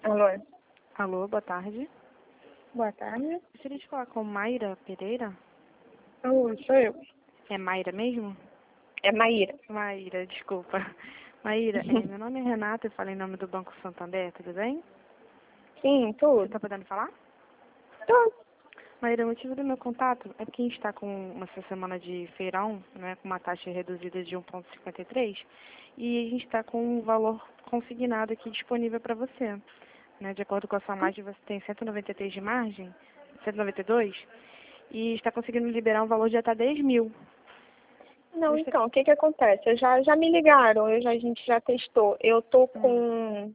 Alô? Alô, boa tarde. Boa tarde. Gostaria de falar com Mayra Pereira? Sou eu. É Mayra mesmo? É Maíra. Mayra, desculpa. Mayra, meu nome é Renata, eu falo em nome do Banco Santander, tudo bem? Sim, Você tudo. está podendo falar? Tô. Mayra, o motivo do meu contato é porque a gente está com essa semana de feirão, né, com uma taxa reduzida de 1,53 e a gente está com um valor consignado aqui disponível para você. Né, de acordo com a sua margem, você tem 193 de margem, 192, e está conseguindo liberar um valor de até 10 mil. Não, então, o que que acontece? Já me ligaram, a gente já testou. Eu tô com,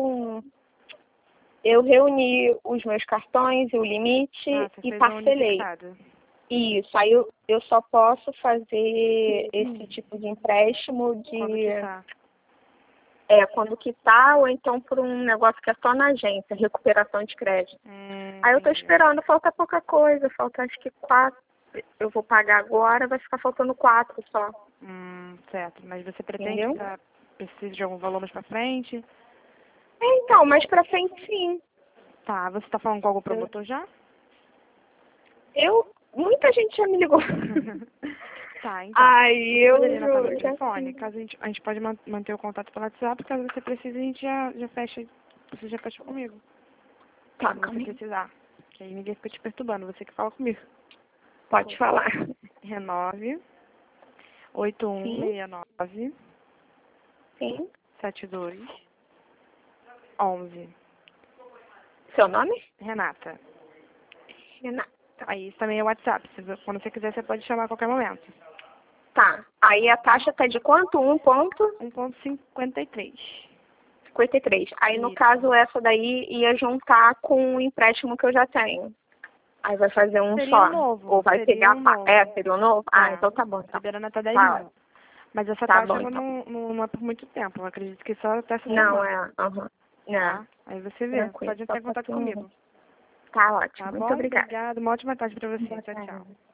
eu reuni os meus cartões e o limite Você e fez um parcelei. unificado. Isso, aí eu só posso fazer esse tipo de empréstimo Quando que tá? quando quitar ou então por um negócio que é só na agência, recuperação de crédito. Aí eu tô Entendi. esperando, falta pouca coisa, falta acho que 4. Eu vou pagar agora, vai ficar faltando 4 só. Certo. Mas você pretende Entendeu? precisa de algum valor mais pra frente? Então, mais pra frente sim. Tá. Você tá falando com algum promotor já? Muita gente já me ligou. Tá, então. Aí Você eu poderia anotar meu já telefone? Caso a gente pode manter o contato pelo WhatsApp, caso você precise, a gente já fecha. Você já fecha comigo. Tá, Quando calma você aí. precisar. Que aí ninguém fica te perturbando, você que fala comigo. Pode falar. É 9 Sim, 8169 sim. 72 11. Seu nome? Renata. Renata. Aí isso também é WhatsApp. Quando você quiser, você pode chamar a qualquer momento. Tá. Aí a taxa tá de quanto? 1,53. 1,53. Aí no Isso. caso essa daí ia juntar com o empréstimo que eu já tenho. Aí vai fazer um Seria só. um novo. Ou vai Seria pegar. um novo. Seria um novo? Então tá bom. Tá, Liberando até 10 tá, mil. Mas essa tá taxa bom ela então. não é por muito tempo. Eu acredito que só até essa Não, semana. Tá? Aí você vê. Tranquilo. Pode Só entrar em contato comigo. Tá ótimo. Tá Muito bom? obrigada. Obrigada. Uma ótima tarde pra você. Boa Tchau, tchau. tarde.